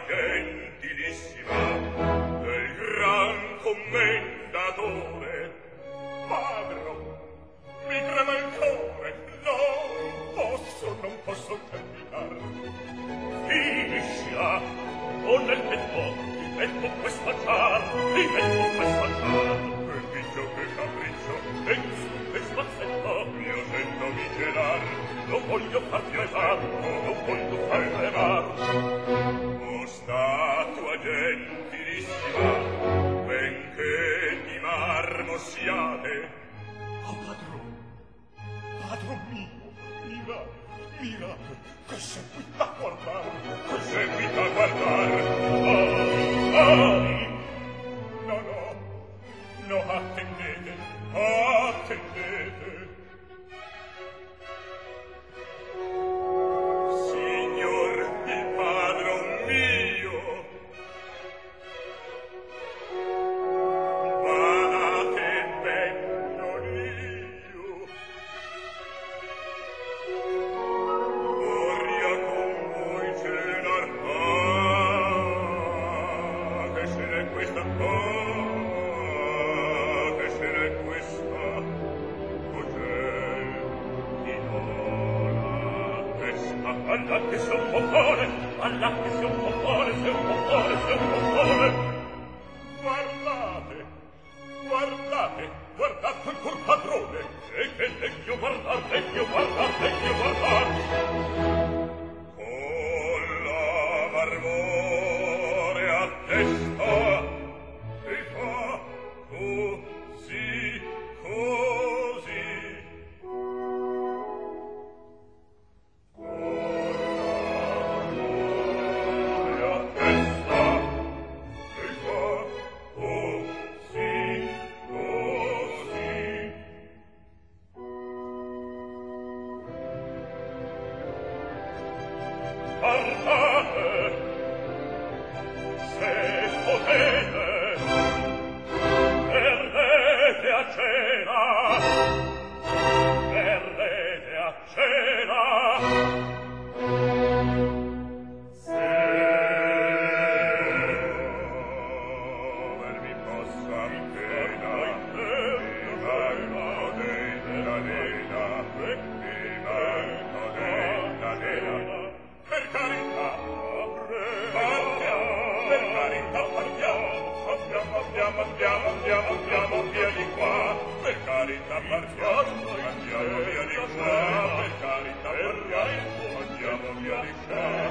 gentilissima del gran commendatore. Padro, mi trema il cuore, non posso terminar. Finiscila, o nel petto, ti metto questa char, ti metto questa char. Che picchio, che capriccio, penso che spazzetto, mio sento mi gelar, lo voglio far tremar, lo voglio far tremar. O statua gentilissima, benché di marmo siate. Oh, padron mio, mirate, che seguita a guardar, che seguita a guardar. Ai, no, attendete. Signor, il padron mio, badate ben non io. Vorria con voi cenar, che se n'è questa, che se n'è questa, cos'è di nola testa. All'arte se un boccone, all'arte se un boccone, se un boccone, se un boccone. Guardate quel padrone, e che legno guardar. Con la marmorea testa e fa così. Con la marmorea testa e fa così. Guardate, se potete, perdete a cena. Se vermi possa in pena, per carità, andiamo via di qua. Per carità, andiamo via di qua. Per carità, andiamo via di qua.